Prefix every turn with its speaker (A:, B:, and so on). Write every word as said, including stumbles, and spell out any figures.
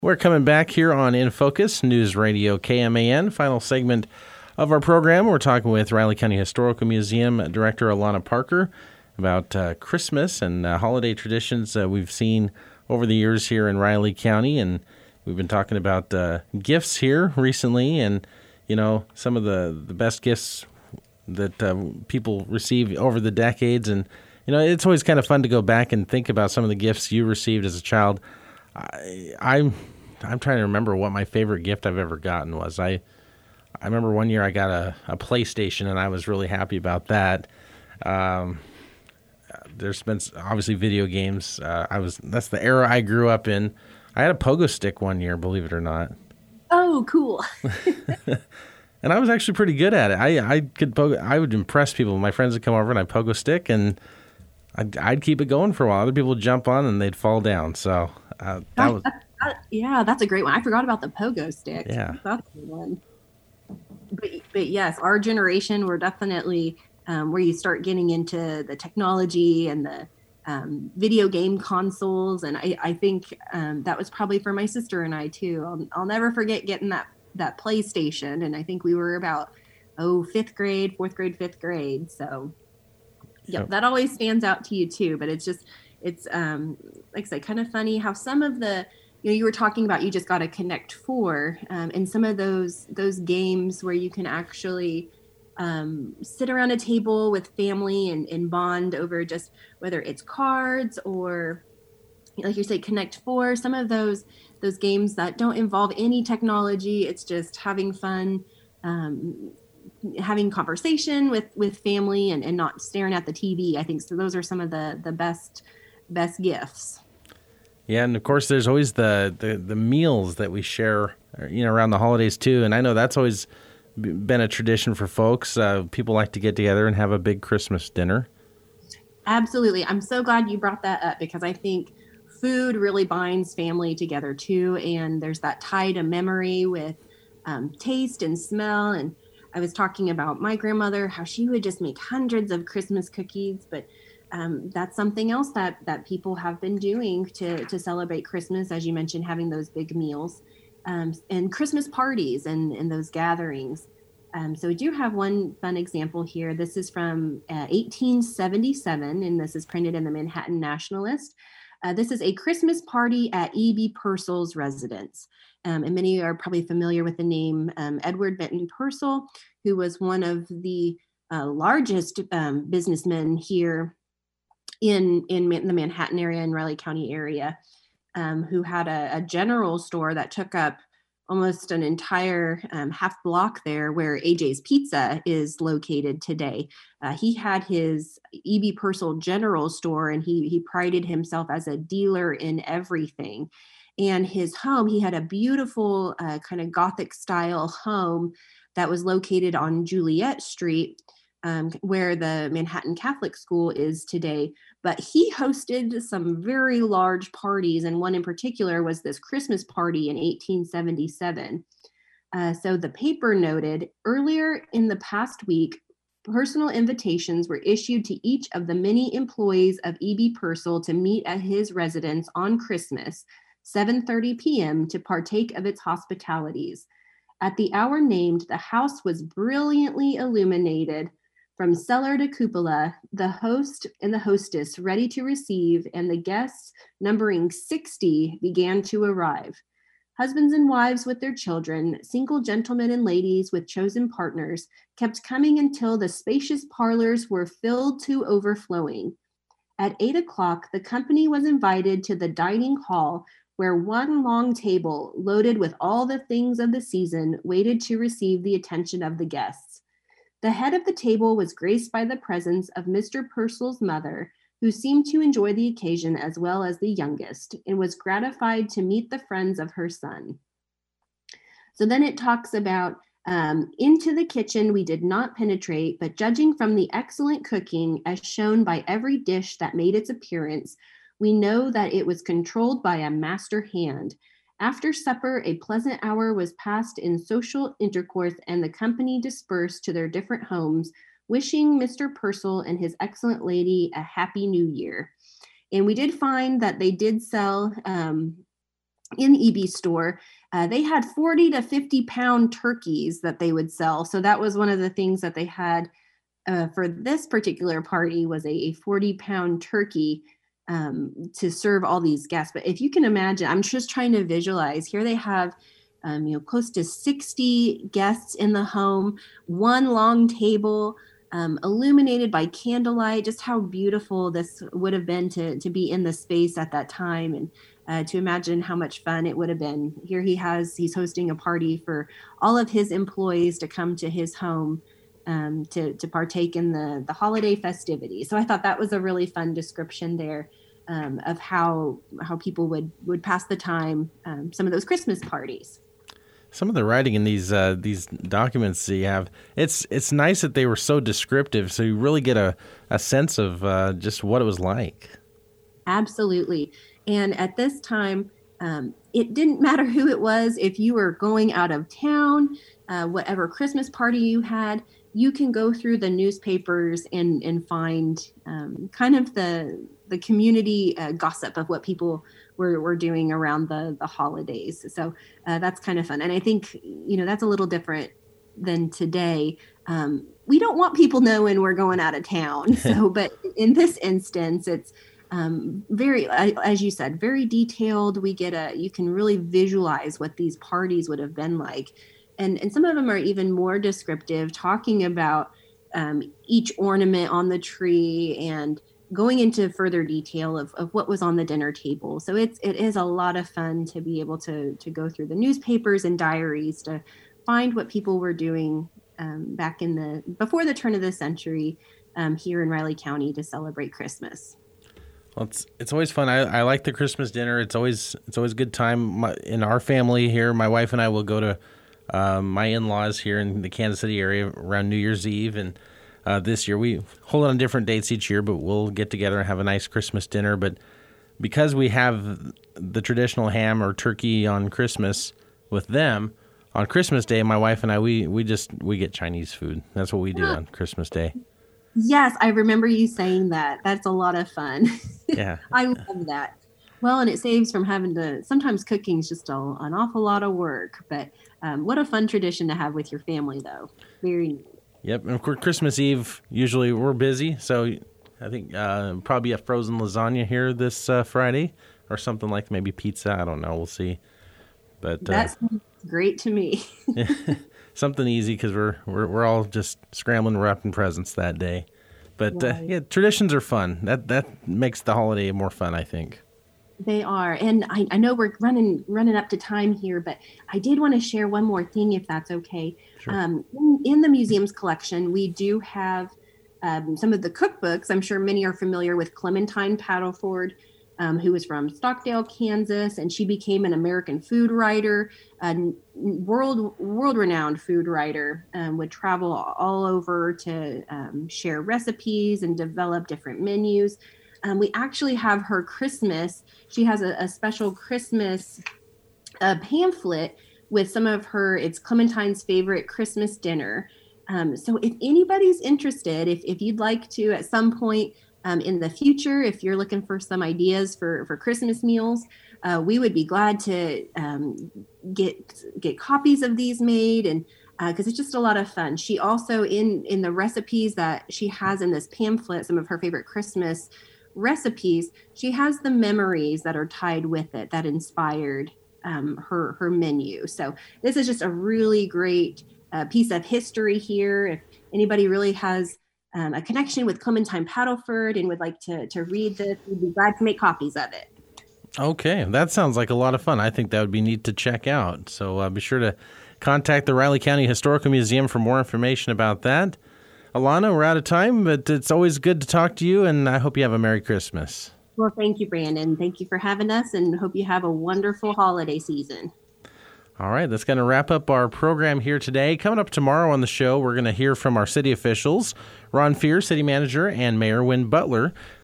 A: We're coming back here on In Focus, News Radio K M A N. Final segment of our program. We're talking with Riley County Historical Museum Director Alana Parker about uh, Christmas and uh, holiday traditions uh, we've seen over the years here in Riley County. And we've been talking about uh, gifts here recently and, you know, some of the, the best gifts that uh, people receive over the decades. And, you know, it's always kind of fun to go back and think about some of the gifts you received as a child. I, I'm I'm trying to remember what my favorite gift I've ever gotten was. I I remember one year I got a, a PlayStation, and I was really happy about that. Um, there's been obviously video games. Uh, I was that's the era I grew up in. I had a pogo stick one year, believe it or not.
B: Oh, cool!
A: And I was actually pretty good at it. I I could pogo, I would impress people. My friends would come over and I'd pogo stick, and I'd, I'd keep it going for a while. Other people would jump on and they'd fall down. So. Uh, that was,
B: that, that, yeah, that's a great one. I forgot about the pogo stick.
A: Yeah,
B: that's a good one. But, but yes, our generation, we're definitely um, where you start getting into the technology and the um, video game consoles, and I, I think um, that was probably for my sister and I too. I'll, I'll never forget getting that that PlayStation, and I think we were about oh fifth grade, fourth grade, fifth grade. So, yeah, yep. That always stands out to you too. But it's just. It's, um, like I said, kind of funny how some of the, you know, you were talking about you just got to Connect Four, um, and some of those those games where you can actually um, sit around a table with family and, and bond over just whether it's cards or, like you say, Connect Four. Some of those those games that don't involve any technology. It's just having fun, um, having conversation with with family, and, and not staring at the T V. I think so. Those are some of the the best. best gifts.
A: Yeah, and of course there's always the, the the meals that we share, you know, around the holidays too, and I know that's always been a tradition for folks. Uh, people like to get together and have a big Christmas dinner.
B: Absolutely. I'm so glad you brought that up, because I think food really binds family together too, and there's that tie to memory with um, taste and smell. And I was talking about my grandmother, how she would just make hundreds of Christmas cookies, but Um, that's something else that that people have been doing to to celebrate Christmas, as you mentioned, having those big meals um, and Christmas parties and, and those gatherings. Um, so we do have one fun example here. This is from uh, eighteen seventy-seven, and this is printed in the Manhattan Nationalist. Uh, this is a Christmas party at E B. Purcell's residence. Um, and many are probably familiar with the name um, Edward Benton Purcell, who was one of the uh, largest um, businessmen here in in the Manhattan area and Raleigh County area, um, who had a, a general store that took up almost an entire um, half block there where A J's Pizza is located today. Uh, he had his E B. Purcell general store, and he he prided himself as a dealer in everything. And his home, he had a beautiful uh, kind of Gothic style home that was located on Juliet Street, Um, where the Manhattan Catholic School is today. But he hosted some very large parties, and one in particular was this Christmas party in eighteen seventy-seven. Uh, so the paper noted, earlier in the past week, personal invitations were issued to each of the many employees of E B. Purcell to meet at his residence on Christmas, seven thirty p.m., to partake of its hospitalities. At the hour named, the house was brilliantly illuminated from cellar to cupola, the host and the hostess ready to receive, and the guests, numbering sixty, began to arrive. Husbands and wives with their children, single gentlemen and ladies with chosen partners, kept coming until the spacious parlors were filled to overflowing. At eight o'clock, the company was invited to the dining hall, where one long table, loaded with all the things of the season, waited to receive the attention of the guests. The head of the table was graced by the presence of Mister Purcell's mother, who seemed to enjoy the occasion as well as the youngest, and was gratified to meet the friends of her son. So then it talks about, um, into the kitchen we did not penetrate, but judging from the excellent cooking as shown by every dish that made its appearance, we know that it was controlled by a master hand. After supper, a pleasant hour was passed in social intercourse, and the company dispersed to their different homes, wishing Mister Purcell and his excellent lady a happy new year. And we did find that they did sell um, in the E B store, uh, they had forty to fifty pound turkeys that they would sell. So that was one of the things that they had uh, for this particular party was a, a forty pound turkey um, to serve all these guests. But if you can imagine, I'm just trying to visualize here they have um, you know, close to sixty guests in the home, one long table, um, illuminated by candlelight, just how beautiful this would have been to, to be in the space at that time. And uh, to imagine how much fun it would have been. Here he has, he's hosting a party for all of his employees to come to his home um, to, to partake in the, the holiday festivities. So I thought that was a really fun description there um, of how, how people would, would pass the time, um, some of those Christmas parties.
A: Some of the writing in these uh, these documents that you have, it's it's nice that they were so descriptive, so you really get a, a sense of uh, just what it was like.
B: Absolutely. And at this time, um, it didn't matter who it was. If you were going out of town, uh, whatever Christmas party you had, you can go through the newspapers and, and find um, kind of the the community uh, gossip of what people were, were doing around the, the holidays. So uh, that's kind of fun. And I think, you know, that's a little different than today. Um, we don't want people knowing we're going out of town. So, but in this instance, it's um, very, as you said, very detailed. We get a, you can really visualize what these parties would have been like. And, and some of them are even more descriptive, talking about um, each ornament on the tree and going into further detail of, of what was on the dinner table. So it's, it is a lot of fun to be able to, to go through the newspapers and diaries to find what people were doing um, back in the, before the turn of the century um, here in Riley County to celebrate Christmas.
A: Well, it's it's always fun. I, I like the Christmas dinner. It's always it's always a good time. My, in our family here, my wife and I will go to um, my in-laws here in the Kansas City area around New Year's Eve, and uh, this year we hold it on different dates each year, but we'll get together and have a nice Christmas dinner. But because we have the traditional ham or turkey on Christmas with them, on Christmas Day, my wife and I we we just we get Chinese food. That's what we do on Christmas Day.
B: Yes, I remember you saying that. That's a lot of fun.
A: Yeah.
B: I love that. Well, and it saves from having to, sometimes cooking is just a, an awful lot of work, but um, what a fun tradition to have with your family, though. Very neat.
A: Yep, and of course, Christmas Eve, usually we're busy, so I think uh, probably a frozen lasagna here this uh, Friday, or something like maybe pizza, I don't know, we'll see. But uh,
B: that sounds great to me.
A: something easy because we're, we're we're all just scrambling, wrapping presents that day. But
B: right.
A: uh, yeah, traditions are fun. That that makes the holiday more fun, I think.
B: They are, and I, I know we're running running up to time here, but I did want to share one more thing, if that's okay.
A: Sure.
B: Um, in, in the museum's collection, we do have um, some of the cookbooks. I'm sure many are familiar with Clementine Paddleford, Um, who was from Stockdale, Kansas, and she became an American food writer, a world world renowned food writer, um, would travel all over to um, share recipes and develop different menus. Um, we actually have her Christmas. She has a, a special Christmas uh, pamphlet with some of her, it's Clementine's favorite Christmas dinner. Um, so if anybody's interested, if, if you'd like to at some point Um, in the future, if you're looking for some ideas for, for Christmas meals, uh, we would be glad to um, get get copies of these made, and because uh, it's just a lot of fun. She also, in in the recipes that she has in this pamphlet, some of her favorite Christmas recipes, she has the memories that are tied with it that inspired um, her her menu. So this is just a really great uh, piece of history here. If anybody really has Um, a connection with Clementine Paddleford and would like to to read this, we'd be glad to make copies of it.
A: Okay, that sounds like a lot of fun. I think that would be neat to check out. So uh, be sure to contact the Riley County Historical Museum for more information about that. Alana, we're out of time, but it's always good to talk to you, and I hope you have a Merry Christmas.
B: Well, thank you, Brandon. Thank you for having us, and hope you have a wonderful holiday season.
A: All right, that's going to wrap up our program here today. Coming up tomorrow on the show, we're going to hear from our city officials, Ron Fear, City Manager, and Mayor Wynn Butler.